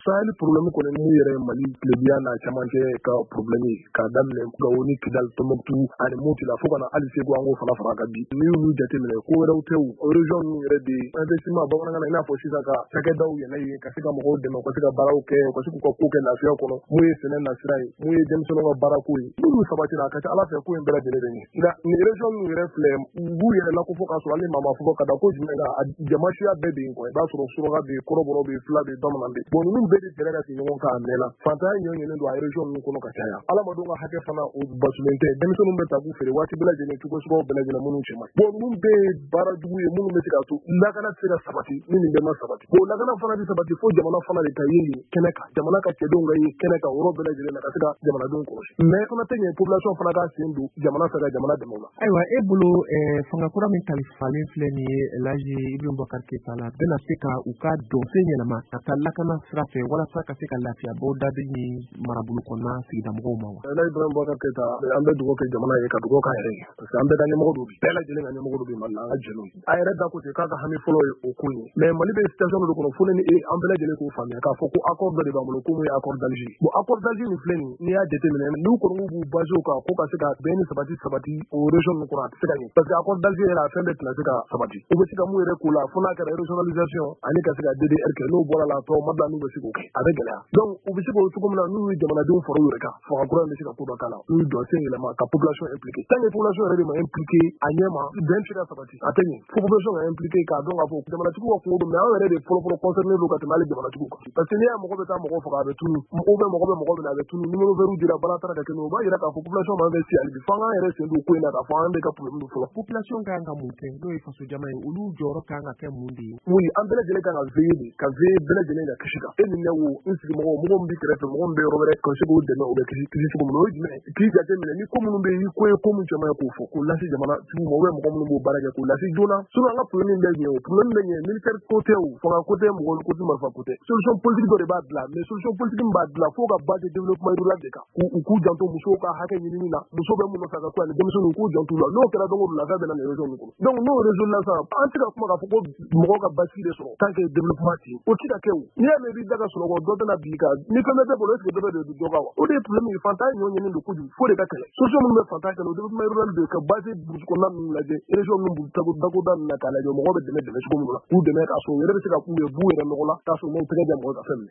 Sahel problème kɔni mu yɛrɛ Mali tilebiya n'a camancɛ ka problème ye k'a daminɛ Gao ni Kidal Tombouctou ani Mopti la fo ka na hali Segu an k'o fana fara kan bi n'i y'olu jateminɛ ko wɛrɛw tɛ o région ninnu yɛrɛ de investissement bamanankan na i n'a fɔ sisan ka cakɛdaw yɛlɛ yen ka se ka mɔgɔw dɛmɛ u ka se ka baaraw kɛ u ka se k'u ka ko kɛ lafiya kɔnɔ mun ye sɛnɛ nasira ye mun ye denmisɛnninw ka baarako ye n'olu sabatira a ka ca Ala fɛ ko in bɛɛ lajɛlen bɛ ɲɛ nka nin région ninnu yɛrɛ filɛ u b'u yɛrɛ la ko fɔ k'a sɔrɔ hali maa ma fɔ ka da ko jumɛn kan a jama siya bɛɛ bɛ yen quoi i b'a sɔrɔ suraka bɛ yen kɔrɔbɔrɔ bɛ yen fila bɛ yen bamanan bɛ yen bon ninnu bɛɛ de gɛrɛ ka se ɲɔgɔn kan a mɛnna fantanya ɲɔgɔnnen don a région ninnu kɔnɔ ka caya adamadenw ka hakɛ fana o basulen tɛ denmisɛnninw bɛ taa k'u feere waati bɛɛ lajɛlen cogo suguyaw bɛɛ lajɛlen minnu cɛ man ɲi bon ninnu bɛɛ ye baara jugu ye minnu bɛ se ka to lakana tɛ se ka sabati ni nin bɛɛ ma sabati bon lakana fana bɛ sabati fo jamana fana de ka ye nin kɛnɛ kan jamana ka cɛdenw ka ye kɛnɛ kan o yɔrɔ bɛɛ lajɛlen na ka se ka jamanadenw kɔlɔsi mais fana tɛ ɲɛ population fana ka sen don jamana fɛ ka jamana dɛmɛ o la. Ayiwa e bolo fanga kura min kalifalen filɛ nin ye Elhaji Ibrahim Boubacar Keita la bɛna se ka u ka dɔnsen yɛlɛma ka taa lakana sira fɛ walasa ka se ka lafiya bɔ dadi ni marabolo kɔnɔna sigida mɔgɔw ma wa. Elhaji Ibrahim Boubacar Keita an bɛ dugawu kɛ jamana ye ka dugawu k'a yɛrɛ ye parce que an bɛɛ ka ɲɛmɔgɔ dɔ bi bɛɛ lajɛlen ka ɲɛmɔgɔ dɔ bi Mali la an ka jɛn'o ye a yɛrɛ da ko ten k'a ka hami fɔlɔ ye o ko ye mais Mali bɛ situation dɔ kɔnɔ fo ne ni e an bɛɛ lajɛlen k'o faamuya k'a fɔ ko accord dɔ de b'an bolo ko mun ye accord d'Alger bon accord d'Alger nin filɛ nin n'i y'a jateminɛ n'u kɔni b'u basé o kan ko ka se ka bɛn ni sabati o région ninnu kɔnɔ a tɛ se ka ɲɛ parce que accord d'Alger yɛrɛ a fɛn bɛɛ tɛna se ka sabati u bɛ se ka mun yɛrɛ k'o la fo n'a kɛra régionalisation ani ka se ka DDR kɛ n'o bɔra la tɔw Mali la n'u bɛ se k'o kɛ a bɛ gɛlɛya donc u bɛ se k'o cogo min na n'u ye jamanadenw fara u yɛrɛ kan fanga kura in bɛ se ka ko dɔ k'a la n'u ye dɔnsen yɛlɛma ka population impliqué tant que population yɛrɛ de ma impliqué a ɲɛ ma bɛn tɛ se ka sabati a tɛ ɲɛ fo population ka impliqué k'a dɔn k'a fɔ jamanatigiw ka kungo don mais anw yɛrɛ de fɔlɔ concerné don ka tɛmɛ hali jamanatigiw kan parce que n'i y'a mɔgɔ bɛ taa mɔgɔ faga a bɛ tunu ou bien mɔgɔ bɛ mɔgɔ minɛ a bɛ tunu numéro vert dira bala taara ka kɛ o b'a yira k'a fɔ population ma investi hali bi fo an k'an yɛrɛ sen don ko in na k'a fɔ an bɛ ka problème don fɔlɔ population kan ka mun kɛ n'o ye faso jama ye olu jɔyɔrɔ kan ka kɛ mun de ye mun ye an bɛɛ lajɛlen kan ka veiller de ka veiller bɛɛ lajɛlen ka kisi kan e ni ne wo n sigimɔgɔ mɔgɔ min b'i kɛrɛfɛ mɔgɔ min bɛ yɔrɔ wɛrɛ ka se k'o dɛmɛ o bɛ kisi cogo min na o ye jumɛn ye k'i jateminɛ ni ko minnu bɛ yen i ko ye ko min caman ye k'o fɔ k'o lase jamanatigiw ma ou bien mɔgɔ minnu b'o baara kɛ k'o lase joona sinon an ka problème bɛ ɲɛ o problème bɛ ɲɛ militaire ko tɛ o fanga ko tɛ mɔgɔ ko tɛ marifa ko tɛ solution politique dɔ de b'a dilan mais solution politique min b'a dilan fo ka base développement rural de kan k'u janto musow ka hakɛ ɲinini na muso bɛ mun nɔfɛ ka ko ani denmisɛnninw k'u janto la n'o kɛra don o don lafiya bɛ na nin région ninnu kɔnɔ donc n'o région la sisan an tɛ ka kuma k'a fɔ ko mɔgɔw ka basigi de sɔrɔ tant que développement tɛ yen o tɛ ka kɛ o n'i y'a mɛn i b'i da ka sunɔgɔ dɔ bɛna bin i kan ni fɛn bɛ tɛ bolo est ce que dɔ bɛ don dɔ kan wa o de ye problème ye fantan ɲɔ ɲɛnen don kojugu fo de ka kɛlɛ solution minnu bɛ fantan kɛlɛ o développement rural de ka base burusi kɔnɔna ninnu lajɛ région ninnu dagoda ninnu na k'a lajɛ mɔgɔw bɛ dɛmɛ cogo minnu na k'u dɛmɛ k'a sɔrɔ u yɛrɛ bɛ se ka k'u ye b'u yɛrɛ nɔgɔ la k'a sɔrɔ n'u tɛgɛ jan mɔgɔ ka fɛn minɛ